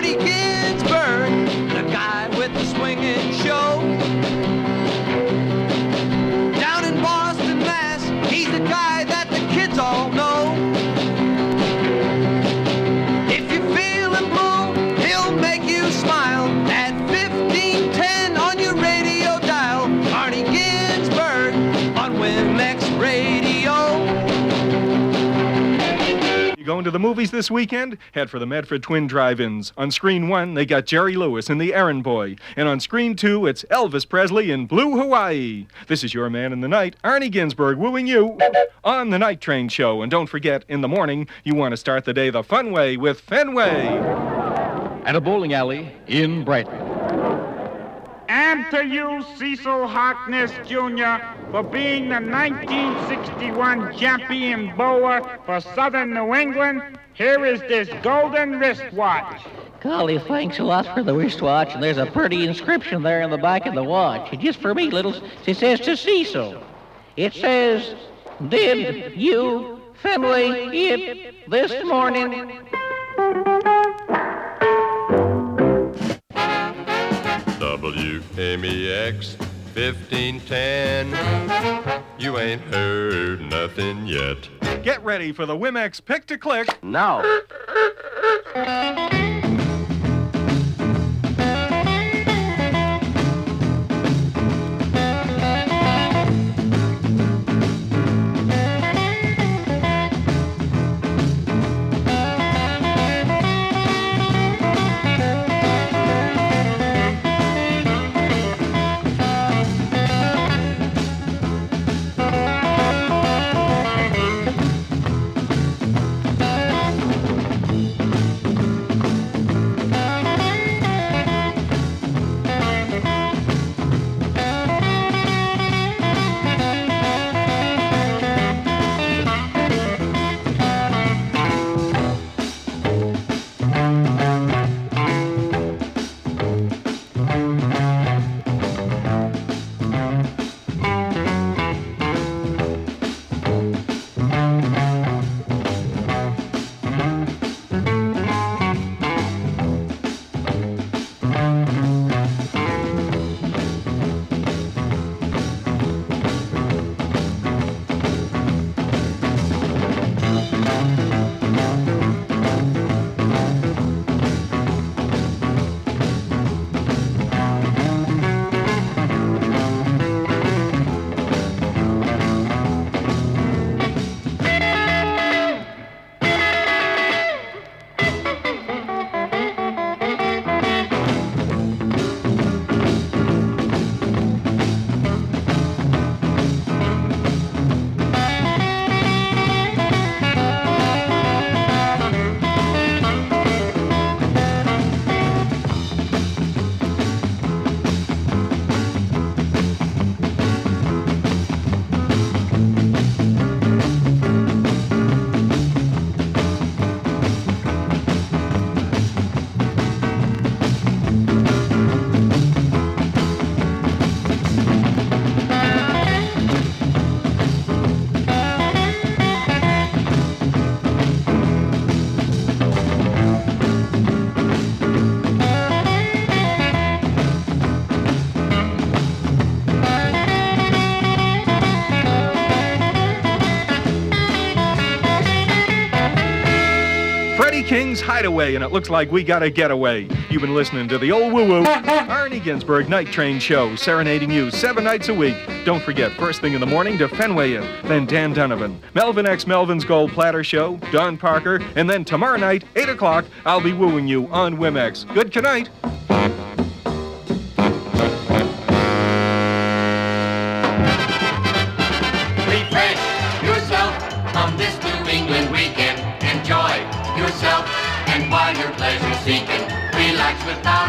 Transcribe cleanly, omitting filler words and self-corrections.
Arnie Ginsberg, the guy with the swinging show. Down in Boston, Mass, he's the guy that the kids all know. If you're feeling blue, he'll make you smile. At 1510 on your radio dial, Arnie Ginsberg on WMX Radio. You going to the movies this weekend? Head for the Medford Twin Drive-Ins. On screen 1, they got Jerry Lewis in The Errand Boy. And on screen 2, it's Elvis Presley in Blue Hawaii. This is your man in the night, Arnie Ginsberg, wooing you on the Night Train Show. And don't forget, in the morning, you want to start the day the fun way with Fenway. At a bowling alley in Brighton. And to you, Cecil Harkness Jr., for being the 1961 champion bowler for Southern New England, here is this golden wristwatch. Golly, thanks a lot for the wristwatch, and there's a pretty inscription there on the back of the watch. Just for me, it says to Cecil. It says, did you Fenway it this morning? WMEX 1510. You ain't heard nothing yet. Get ready for the WMX Pick to Click. Now. King's Hideaway, and it looks like we got a getaway. You've been listening to the old woo-woo Arnie Ginsberg Night Train Show, serenading you 7 nights a week. Don't forget, first thing in the morning to Fenway In, then Dan Donovan, Melvin X Melvin's Gold Platter Show, Don Parker, and then tomorrow night, 8 o'clock, I'll be wooing you on WMX. Good night. Refresh yourself on this New England weekend. Enjoy yourself, and while you're pleasure seeking, relax with